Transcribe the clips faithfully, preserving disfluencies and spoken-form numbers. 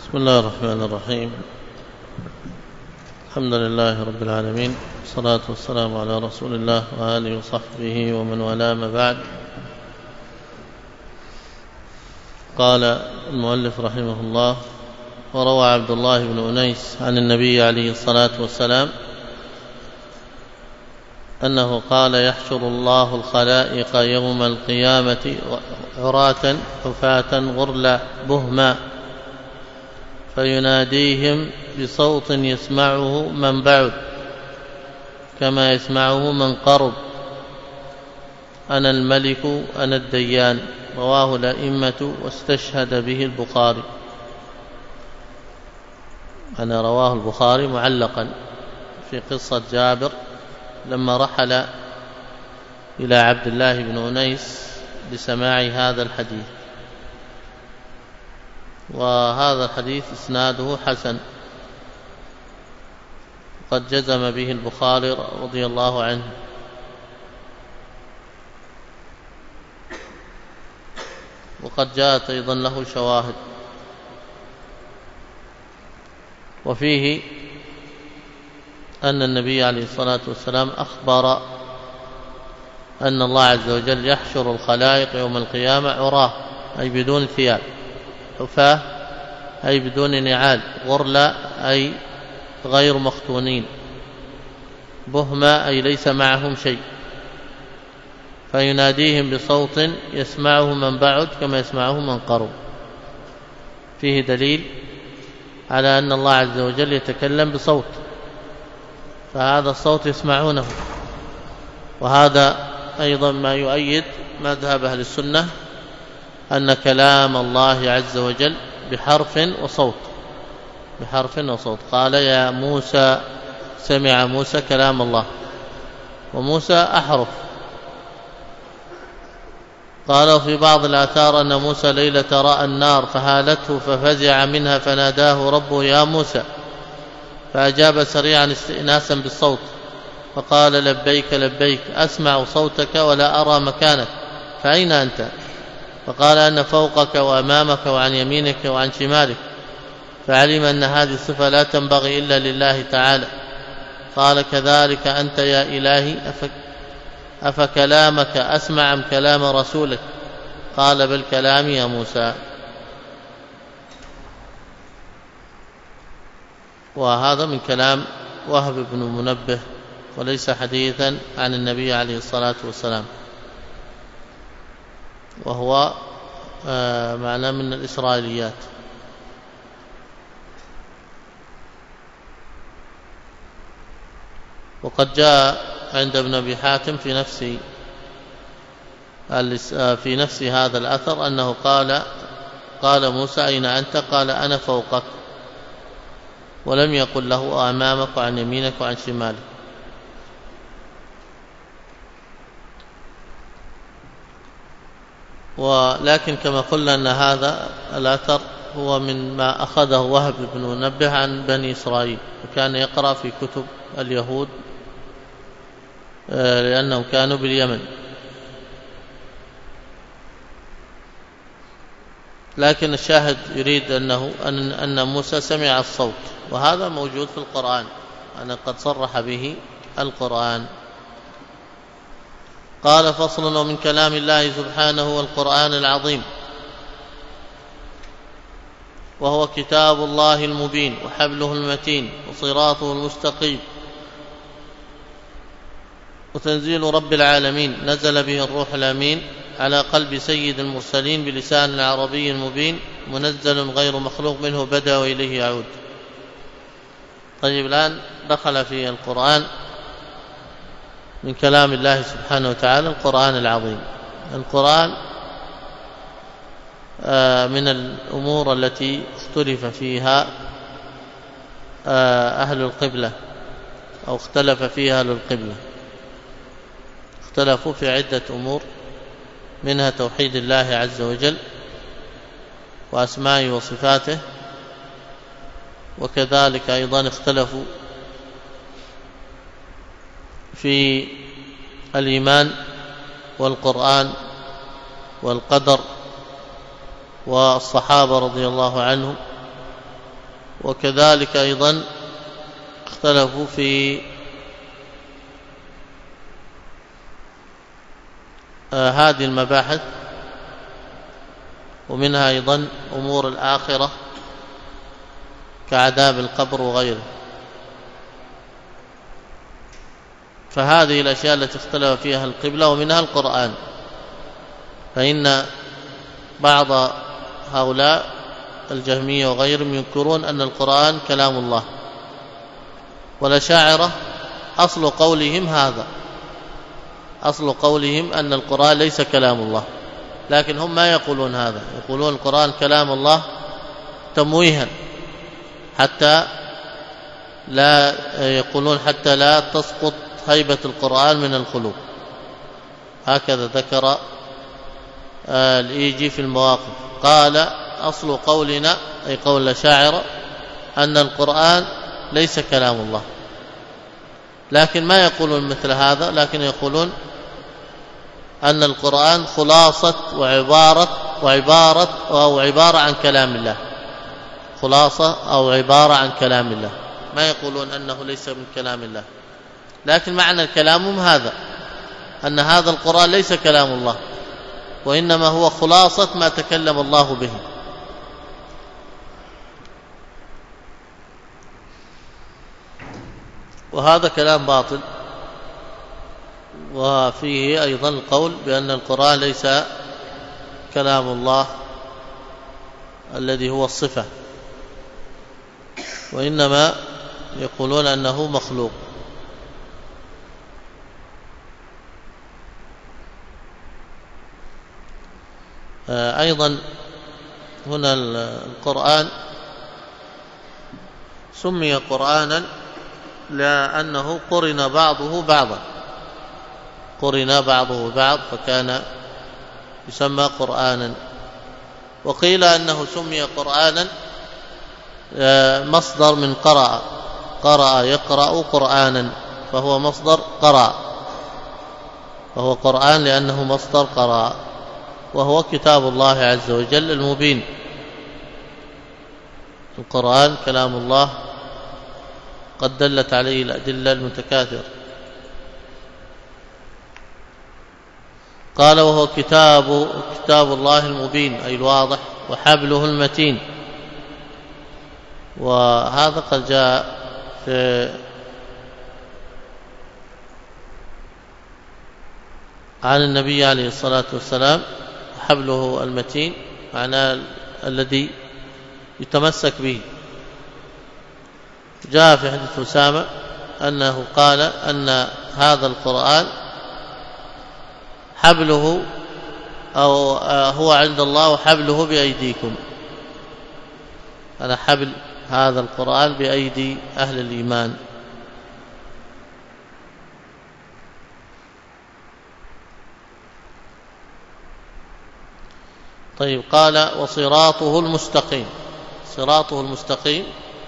بسم الله الرحمن الرحيم. الحمد لله رب العالمين، والصلاة والسلام على رسول الله وآله وصحبه ومن والاه، ما بعد. قال المؤلف رحمه الله: وروى عبد الله بن أنيس عن النبي عليه الصلاة والسلام أنه قال: يحشر الله الخلائق يوم القيامة عراة حفاة غرلا بهما، فيناديهم بصوت يسمعه من بعد كما يسمعه من قرب: أنا الملك أنا الديان. رواه الأئمة واستشهد به البخاري. أنا رواه البخاري معلقا في قصة جابر لما رحل إلى عبد الله بن أنيس لسماع هذا الحديث، وهذا الحديث إسناده حسن، قد جزم به البخاري رضي الله عنه. وقد جاءت أيضا له شواهد. وفيه أن النبي عليه الصلاة والسلام أخبر أن الله عز وجل يحشر الخلائق يوم القيامة عراه، أي بدون ثياب، حفاة أي بدون نعال، غرلا أي غير مختونين، بهما أي ليس معهم شيء، فيناديهم بصوت يسمعه من بعد كما يسمعه من قرب. فيه دليل على أن الله عز وجل يتكلم بصوت، فهذا الصوت يسمعونه. وهذا أيضا ما يؤيد مذهب أهل السنة أن كلام الله عز وجل بحرف وصوت، بحرف وصوت. قال: يا موسى، سمع موسى كلام الله، وموسى أحرف. قالوا في بعض الآثار أن موسى ليلة رأى النار فهالته ففزع منها فناداه ربه: يا موسى، فأجاب سريعا استئناسا بالصوت فقال: لبيك لبيك، أسمع صوتك ولا أرى مكانك، فأين أنت؟ فقال: أنا فوقك وأمامك وعن يمينك وعن شمالك، فعلم أن هذه الصفة لا تنبغي إلا لله تعالى. قال: كذلك أنت يا إلهي، أفك أفكلامك أسمع أم كلام رسولك؟ قال: بل كلامي يا موسى. وهذا من كلام وهب بن منبه، وليس حديثا عن النبي عليه الصلاة والسلام، وهو معنى من الإسرائيليات. وقد جاء عند ابن أبي حاتم في نفس في نفس هذا الأثر أنه قال قال موسى: أين أنت؟ قال: أنا فوقك، ولم يقل له أمامك وعن يمينك وعن شمالك. ولكن كما قلنا أن هذا الأثر هو من ما أخذه وهب بن منبه عن بني إسرائيل، وكان يقرأ في كتب اليهود لأنهم كانوا باليمن. لكن الشاهد يريد أنه أن أن موسى سمع الصوت، وهذا موجود في القرآن، أنا قد صرح به القرآن. قال: فصل: ومن كلام الله سبحانه والقرآن العظيم، وهو كتاب الله المبين وحبله المتين وصراطه المستقيم، وتنزيل رب العالمين، نزل به الروح الأمين على قلب سيد المرسلين بلسان عربي مبين، منزل غير مخلوق منه بدأ وإليه يعود. طيب، الآن دخل في القرآن من كلام الله سبحانه وتعالى القرآن العظيم. القرآن من الأمور التي اختلف فيها أهل القبلة، أو اختلف فيها أهل القبلة، اختلفوا في عدة أمور، منها توحيد الله عز وجل وأسمائه وصفاته، وكذلك أيضا اختلفوا في الإيمان والقرآن والقدر والصحابة رضي الله عنهم وكذلك أيضا اختلفوا في آه هذه المباحث، ومنها أيضا أمور الآخرة كعذاب القبر وغيره. فهذه الأشياء التي اختلف فيها القبلة، ومنها القرآن. فإن بعض هؤلاء الجهمية وغيرهم ينكرون أن القرآن كلام الله، والأشاعرة أصل قولهم هذا، أصل قولهم أن القرآن ليس كلام الله، لكن هم ما يقولون هذا، يقولون القرآن كلام الله تمويها، حتى لا يقولون حتى لا تسقط هيبة القرآن من القلوب. هكذا ذكر الإيجي في المواقف، قال أصل قولنا أي قول الأشاعرة أن القرآن ليس كلام الله، لكن ما يقولون مثل هذا، لكن يقولون أن القرآن خلاصة وعبارة وعبارة أو عبارة عن كلام الله، خلاصة أو عبارة عن كلام الله، ما يقولون أنه ليس من كلام الله. لكن معنى كلامهم هذا، أن هذا القرآن ليس كلام الله، وإنما هو خلاصة ما تكلم الله به. وهذا كلام باطل، وفيه أيضا القول بأن القرآن ليس كلام الله الذي هو الصفة، وإنما يقولون أنه مخلوق. أيضا هنا القرآن سمي قرآنا لأنه قرن بعضه بعضا، قرن بعضه بعض فكان يسمى قرآنا. وقيل أنه سمي قرآنا مصدر من قرأ، قرأ يقرأ قرآنا، فهو مصدر قرأ، فهو قرآن لأنه مصدر قرأ، وهو كتاب الله عز وجل المبين. القرآن كلام الله قد دلت عليه الأدلة المتكاثرة. قال وهو كتاب كتاب الله المبين أي الواضح، وحبله المتين. وهذا قد جاء في عن النبي عليه الصلاة والسلام، حبله المتين معناه الذي يتمسك به. جاء في حديث أسامة أنه قال أن هذا القرآن حبله أو هو عند الله وحبله بأيديكم، أنا حبل هذا القرآن بأيدي أهل الإيمان. طيب، قال وصراطه المستقيم. صراطه المستقيم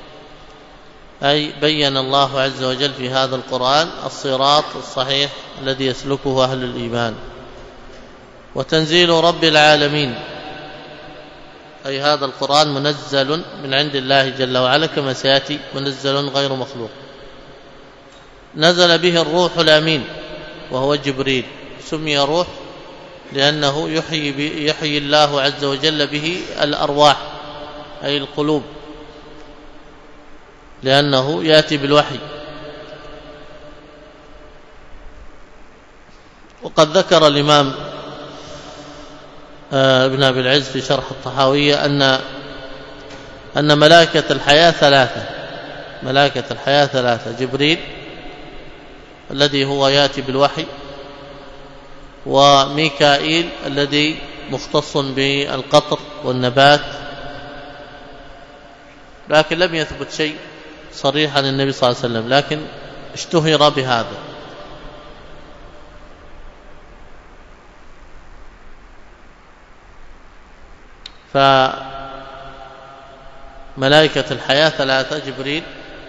أي بين الله عز وجل في هذا القرآن الصراط الصحيح الذي يسلكه أهل الإيمان. وتنزيل رب العالمين أي هذا القرآن منزل من عند الله جل وعلا كما سيأتي، منزل غير مخلوق. نزل به الروح الأمين وهو جبريل، سمي روح لأنه يحيي, يحيي الله عز وجل به الأرواح أي القلوب، لأنه يأتي بالوحي. وقد ذكر الإمام ابن أبي العز في شرح الطحاوية أن أن ملائكة الحياة ثلاثة، ملائكة الحياة ثلاثة: جبريل الذي هو يأتي بالوحي، وميكائيل الذي مختص بالقطر والنبات، لكن لم يثبت شيء صريح عن النبي صلى الله عليه وسلم، لكن اشتهر بهذا. فملائكة الحياة ثلاثة: جبريل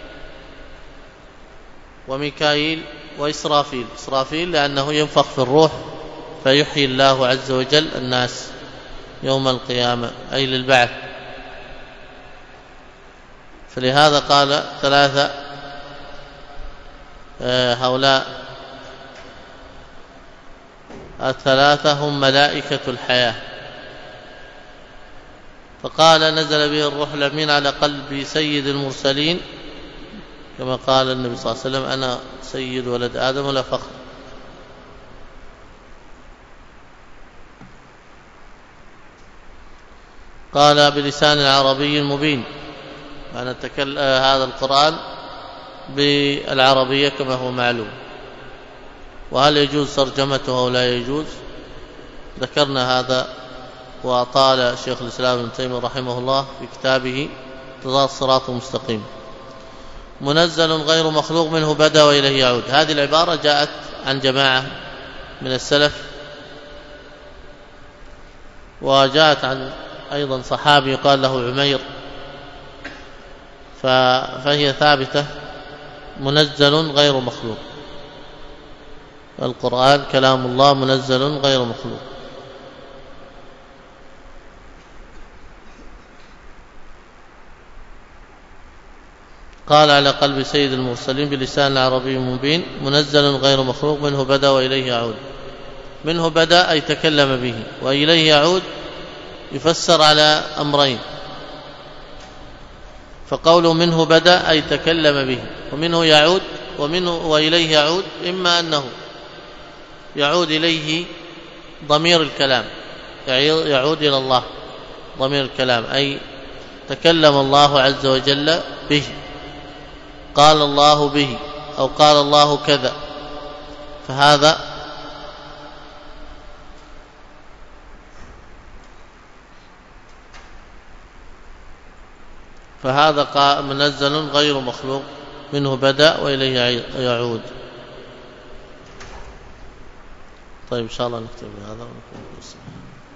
وميكائيل وإسرافيل. إسرافيل لأنه ينفخ في الروح فيحيي الله عز وجل الناس يوم القيامة أي للبعث. فلهذا قال ثلاثة هؤلاء الثلاثة هم ملائكة الحياة. فقال نزل به الروح الأمين على قلب سيد المرسلين، كما قال النبي صلى الله عليه وسلم أنا سيد ولد آدم ولا فخر. قال بلسان عربي مبين، معنى هذا القرآن بالعربية كما هو معلوم. وهل يجوز ترجمته أو لا يجوز؟ ذكرنا هذا وأطال شيخ الإسلام ابن تيمية رحمه الله في كتابه اقتضاء الصراط المستقيم. منزل غير مخلوق منه بدأ وإليه يعود، هذه العبارة جاءت عن جماعة من السلف، وجاءت عن أيضا صحابي يقال له عمير، فهي ثابتة. منزل غير مخلوق، القرآن كلام الله منزل غير مخلوق. قال على قلب سيد المرسلين بلسان عربي مبين، منزل غير مخلوق منه بدأ وإليه يعود. منه بدأ أي تكلم به، وإليه يعود يفسر على أمرين. فقوله منه بدأ أي تكلم به، ومنه يعود ومنه وإليه يعود، إما أنه يعود إليه ضمير الكلام، يعود إلى الله ضمير الكلام، أي تكلم الله عز وجل به، قال الله به أو قال الله كذا، فهذا فهذا منزل غير مخلوق منه بدأ وإليه يعود. طيب إن شاء الله نكتب هذا ونكمل.